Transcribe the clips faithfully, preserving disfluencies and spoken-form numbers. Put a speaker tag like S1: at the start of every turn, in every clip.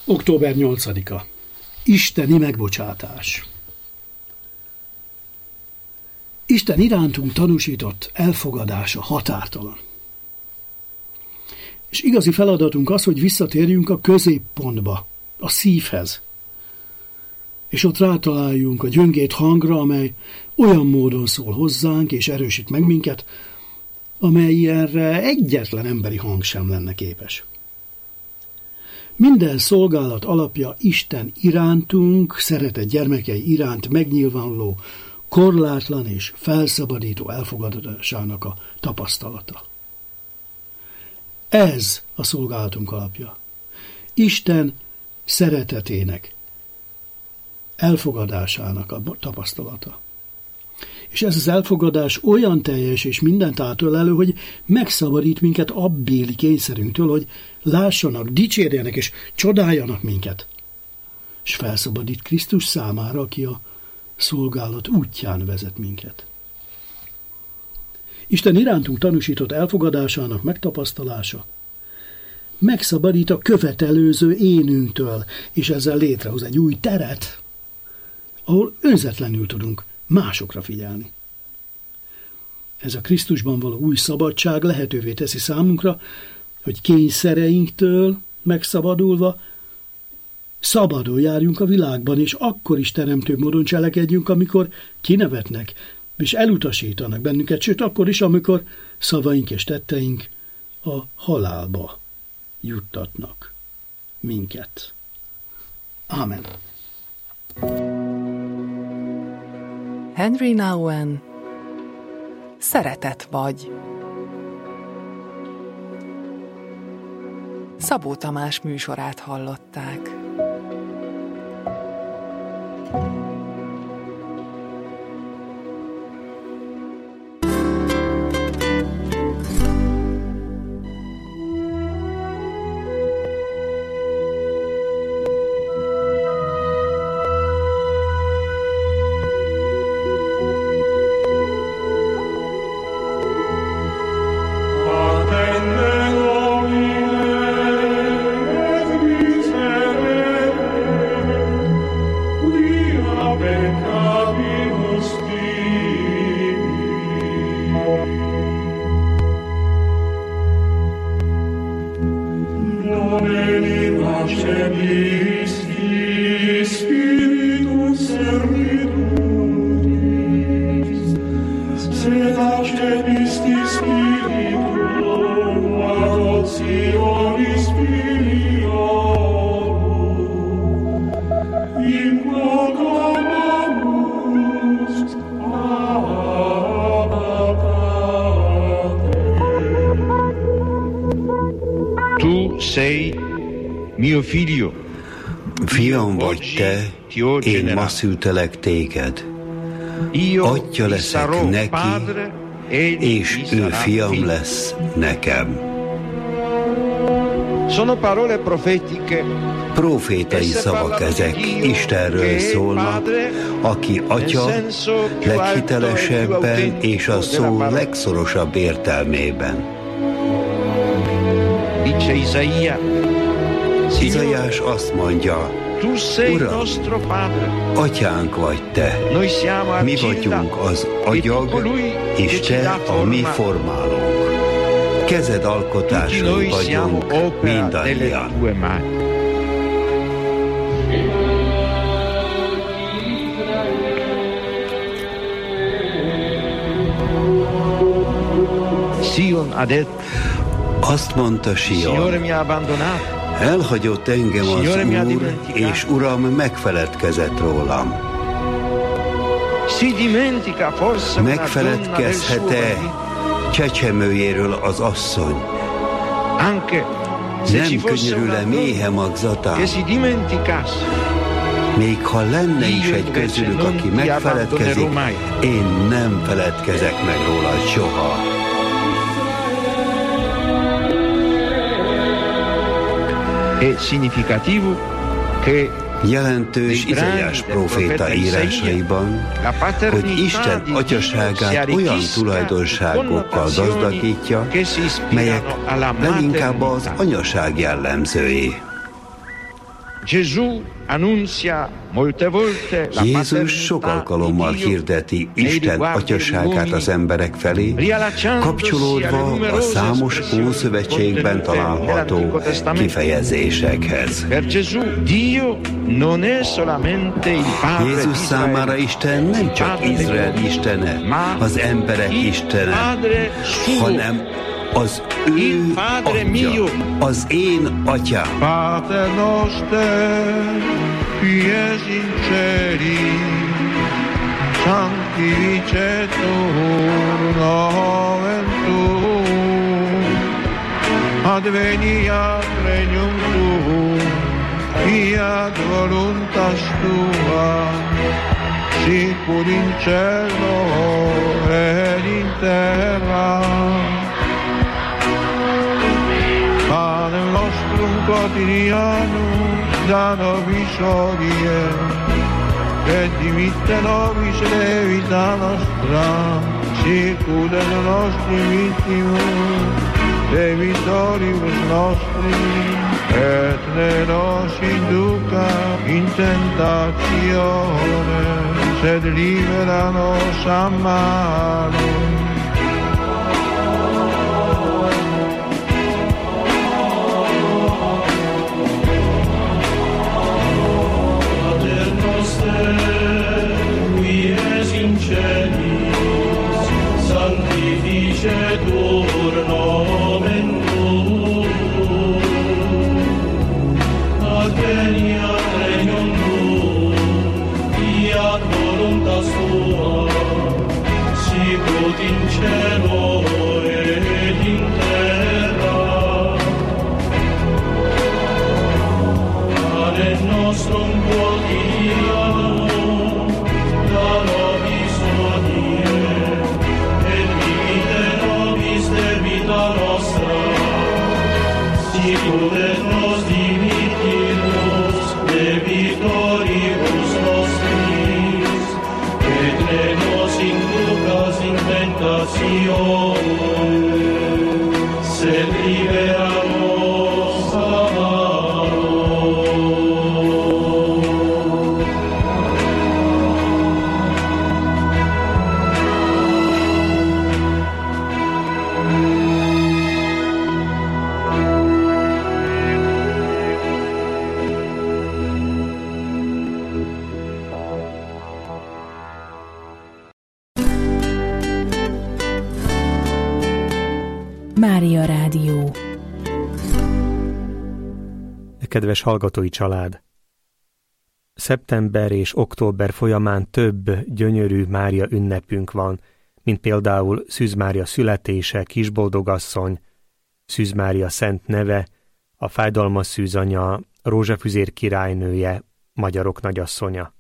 S1: október nyolcadika. Isteni megbocsátás. Isten irántunk tanúsított elfogadása határtalan. És igazi feladatunk az, hogy visszatérjünk a középpontba, a szívhez. És ott rátaláljunk a gyöngét hangra, amely olyan módon szól hozzánk és erősít meg minket, amelyre egyetlen emberi hang sem lenne képes. Minden szolgálat alapja Isten irántunk, szeretett gyermekei iránt megnyilvánuló, korlátlan és felszabadító elfogadásának a tapasztalata. Ez a szolgálatunk alapja. Isten szeretetének, elfogadásának a tapasztalata. És ez az elfogadás olyan teljes és mindent átölelő, hogy megszabadít minket abbéli kényszerünktől, hogy lássanak, dicsérjenek és csodáljanak minket. És felszabadít Krisztus számára, aki a szolgálat útján vezet minket. Isten irántunk tanúsított elfogadásának megtapasztalása megszabadít a követelőző énünktől, és ezzel létrehoz egy új teret, ahol önzetlenül tudunk másokra figyelni. Ez a Krisztusban való új szabadság lehetővé teszi számunkra, hogy kényszereinktől megszabadulva szabadon járjunk a világban, és akkor is teremtő módon cselekedjünk, amikor kinevetnek és elutasítanak bennünket, sőt akkor is, amikor szavaink és tetteink a halálba juttatnak minket. Ámen.
S2: Henry Nouwen, Szeretet vagy. Szabó Tamás műsorát hallották.
S3: Fiam vagy te, én ma szültelek téged. Atya leszek neki, és ő fiam lesz nekem. Profétai szavak ezek, Istenről szólnak, aki atya leghitelesebben és a szó legszorosabb értelmében. Izaiás azt mondja, Uram, atyánk vagy te, mi vagyunk az agyag, és te a mi formálónk. Kezed alkotásai vagyunk mindannyian. Azt mondta Sion, elhagyott engem az Úr, és Uram megfeledkezett rólam. Megfeledkezhet-e csecsemőjéről az asszony? Nem könyörül-e méhe magzatán? Még ha lenne is egy közülük, aki megfeledkezik, én nem feledkezek meg róla soha. Jelentős Izaiás próféta írásaiban, hogy Isten atyaságát olyan tulajdonságokkal gazdagítja, melyek leginkább az anyaság jellemzői. Jézus sok alkalommal hirdeti Isten atyaságát az emberek felé, kapcsolódva a számos Ószövetségben található kifejezésekhez. Jézus számára Isten nem csak Izrael istene, az emberek istene, hanem az ő atya, az én atyám.
S4: Pater noster, qui es in celi, sanctificetur nomen tuum, adveniat regnum tuum, fiat voluntas tua, sicur in cielo et in terra. Panem nostrum quotidianum da nobis hodie, et dimitte nobis debita nostra, sicut et nostri vittimus debitoribus nostri, et ne nos induca in tentatione, sed libera nos a malo.
S5: Sanctificetur nomen tuum, adveniat regnum tuum, fiat voluntas tua, sicut in cielo et in terra. Panem nostrum quotidianum da nobis hodie, et dimitte nobis debita nostra, sicut et nos dimittimus debitoribus nostris, et ne nos inducas in tentatione, sed libera nos a malo.
S6: Mária Rádió.
S7: Kedves hallgatói család! Szeptember és október folyamán több gyönyörű Mária ünnepünk van, mint például Szűz Mária születése, Kisboldogasszony, Szűz Mária szent neve, a fájdalmas szűzanya, Rózsafüzér királynője, magyarok nagyasszonya.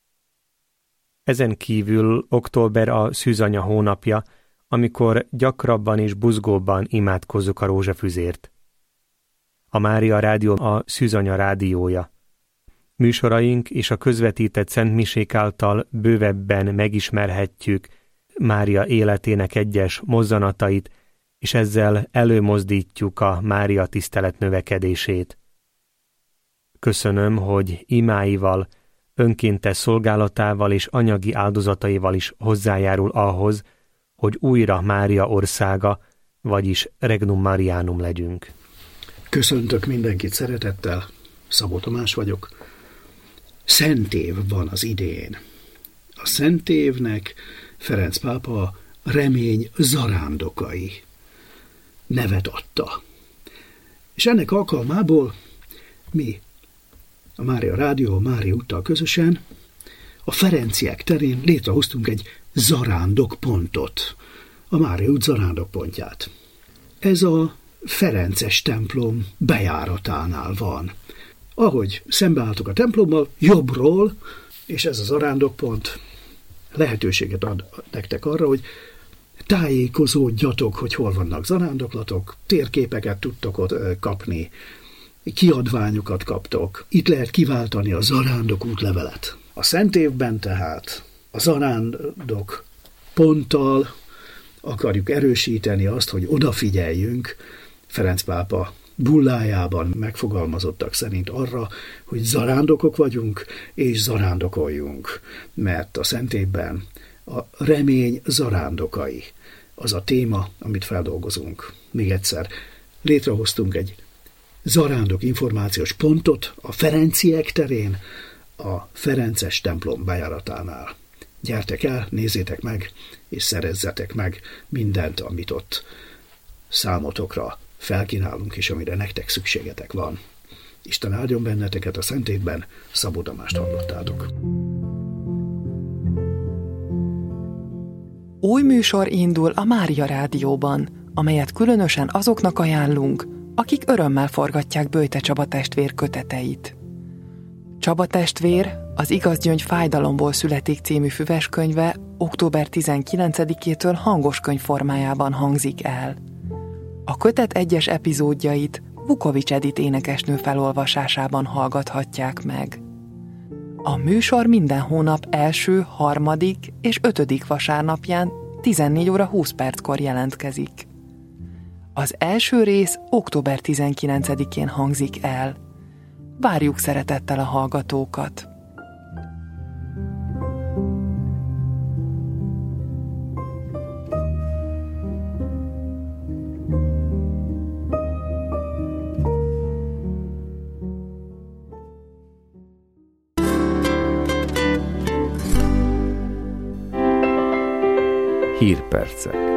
S7: Ezen kívül október a szűzanya hónapja, amikor gyakrabban és buzgóbban imádkozzuk a rózsafüzért. A Mária Rádió a Szűzanya rádiója. Műsoraink és a közvetített szentmisék által bővebben megismerhetjük Mária életének egyes mozzanatait, és ezzel előmozdítjuk a Mária tisztelet növekedését. Köszönöm, hogy imáival, önkéntes szolgálatával és anyagi áldozataival is hozzájárul ahhoz, hogy újra Mária országa, vagyis Regnum Marianum legyünk.
S1: Köszöntök mindenkit szeretettel, Szabó Tamás vagyok. Szentév van az idén. A szentévnek Ferenc pápa remény zarándokai nevet adta. És ennek alkalmából mi, a Mária Rádió, a Mária úttal közösen a Ferenciek terén létrehoztunk egy zarándokpontot, a Mária út zarándokpontját. Ez a Ferences templom bejáratánál van. Ahogy szembeálltok a templommal, jobbról, és ez a zarándokpont lehetőséget ad nektek arra, hogy tájékozódjatok, hogy hol vannak zarándoklatok, térképeket tudtok ott kapni, kiadványokat kaptok. Itt lehet kiváltani a zarándok útlevelet. A Szentévben tehát a zarándok ponttal akarjuk erősíteni azt, hogy odafigyeljünk Ferenc pápa bullájában megfogalmazottak szerint arra, hogy zarándokok vagyunk, és zarándokoljunk, mert a Szentében a remény zarándokai az a téma, amit feldolgozunk. Még egyszer, létrehoztunk egy zarándok információs pontot a Ferenciek terén, a Ferences templom bejáratánál. Gyertek el, nézzétek meg, és szerezzetek meg mindent, amit ott számotokra felkínálunk, és amire nektek szükségetek van. Isten áldjon benneteket a Szentében, Szabó Tamást hallottátok.
S2: Új műsor indul a Mária Rádióban, amelyet különösen azoknak ajánlunk, akik örömmel forgatják Böjte Csaba testvér köteteit. Csaba testvér, az Igaz Gyöngy fájdalomból születik című füveskönyve október tizenkilencedikétől hangos könyv formájában hangzik el. A kötet egyes epizódjait Vukovics Edit énekesnő felolvasásában hallgathatják meg. A műsor minden hónap első, harmadik és ötödik vasárnapján tizennégy óra húsz perckor jelentkezik. Az első rész október tizenkilencedikén hangzik el. Várjuk szeretettel a hallgatókat!
S6: Hírpercek.